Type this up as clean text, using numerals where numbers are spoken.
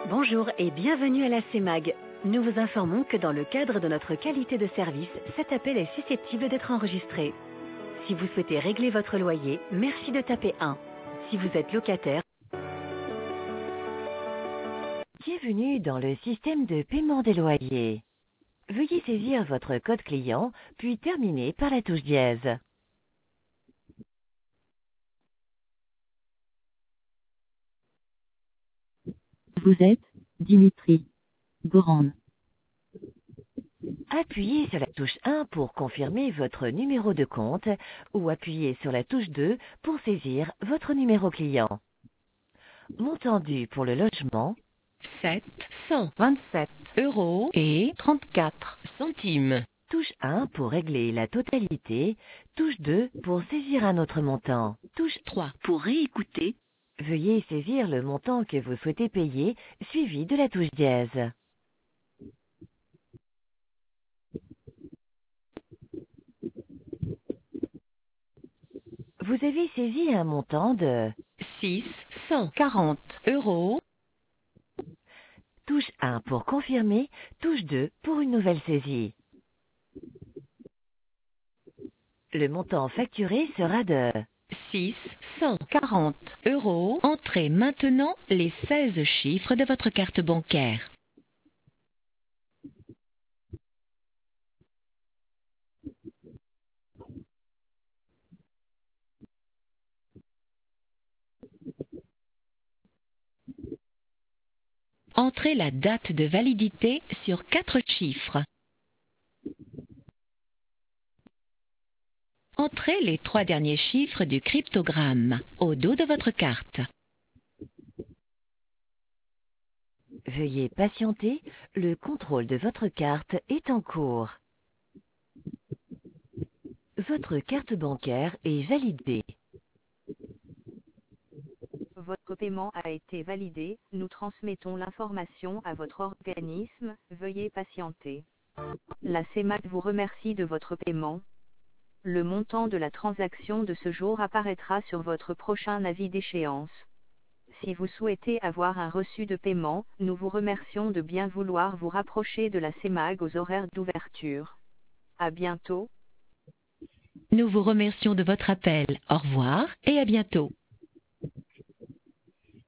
Bonjour et bienvenue à la CEMAG. Nous vous informons que dans le cadre de notre qualité de service, cet appel est susceptible d'être enregistré. Si vous souhaitez régler votre loyer, merci de taper 1. Si vous êtes locataire, bienvenue dans le système de paiement des loyers. Veuillez saisir votre code client, puis terminer par la touche dièse. Vous êtes Dimitri Goran. Appuyez sur la touche 1 pour confirmer votre numéro de compte ou appuyez sur la touche 2 pour saisir votre numéro client. Montant dû pour le logement 727 € et 34 centimes. Touche 1 pour régler la totalité, touche 2 pour saisir un autre montant. Touche 3 pour réécouter. Veuillez saisir le montant que vous souhaitez payer, suivi de la touche dièse. Vous avez saisi un montant de 640 €. touche 1 pour confirmer, touche 2 pour une nouvelle saisie. Le montant facturé sera de 640 €. Entrez maintenant les 16 chiffres de votre carte bancaire. Entrez la date de validité sur 4 chiffres. Entrez les 3 derniers chiffres du cryptogramme au dos de votre carte. Veuillez patienter, le contrôle de votre carte est en cours. Votre carte bancaire est validée. Votre paiement a été validé, nous transmettons l'information à votre organisme, veuillez patienter. La CEMAG vous remercie de votre paiement. Le montant de la transaction de ce jour apparaîtra sur votre prochain avis d'échéance. Si vous souhaitez avoir un reçu de paiement, nous vous remercions de bien vouloir vous rapprocher de la CEMAG aux horaires d'ouverture. À bientôt. Nous vous remercions de votre appel. Au revoir et à bientôt.